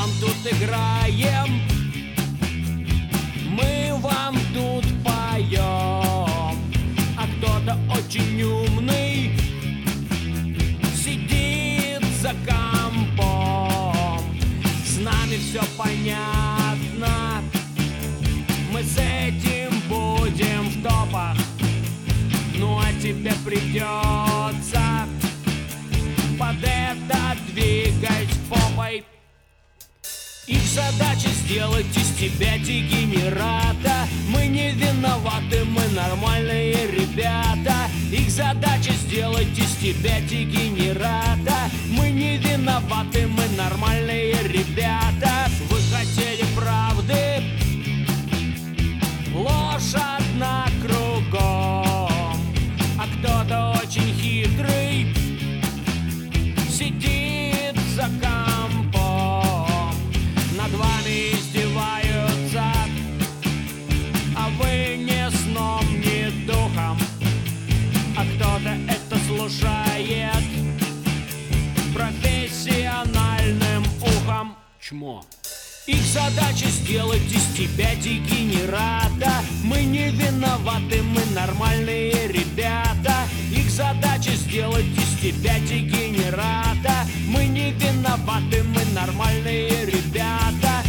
вам тут играем, мы вам тут поем. А кто-то очень умный сидит за компом. С нами все понятно, мы с этим будем в топах. Ну а тебе придется под это двигать попой. Их задача сделать из тебя дегенерата. Мы не виноваты, мы нормальные ребята. Их задача сделать из тебя дегенерата. Мы не виноваты, мы нормальные ребята. Вы хотели правды, ложь одна кругом. А кто-то очень хитрый сидит за компом. Над вами издеваются, а вы ни сном, ни духом. А кто-то это слушает профессиональным ухом. Чмо. Их задача сделать из тебя дегенерата. Мы не виноваты, мы нормальные ребята. Их задача сделать из тебя дегенерата. Мы не виноваты, мы нормальные ребята.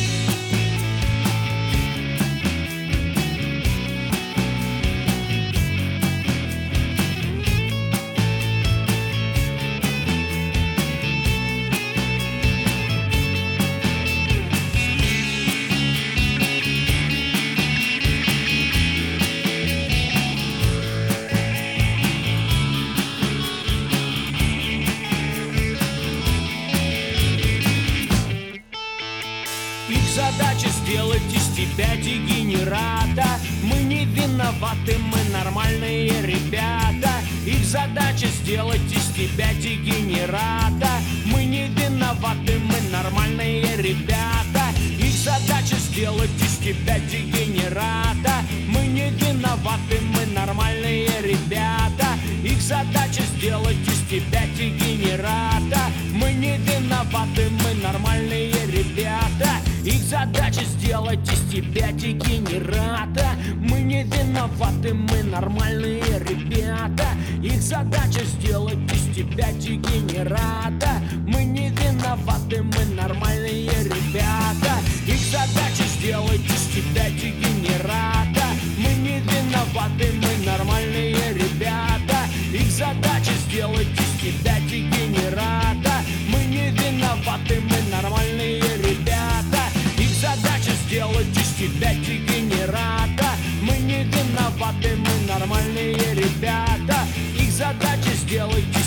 Задача сделать из тебя дегенерата. Мы не виноваты, мы нормальные ребята. Их задача сделать из тебя дегенерата. Мы не виноваты, мы нормальные ребята. Их задача сделать из тебя дегенерата. Мы не виноваты, мы нормальные ребята. Их задача сделать из тебя дегенерата. Мы не виноваты, мы нормальные ребята. Их задача сделать из тебя дегенерата. Мы не виноваты, мы нормальные ребята. Их задача сделать из тебя дегенерата. Мы не виноваты, мы нормальные ребята. Их задача сделать из тебя дегенерата. Мы не виноваты, мы нормальные ребята. Их задача сделать из тебя дегенерата. Мы не виноваты, мы нормальные ребята. Их задача сделать из тебя дегенерата. Мы не виноваты, мы нормальные ребята. Их задача сделать из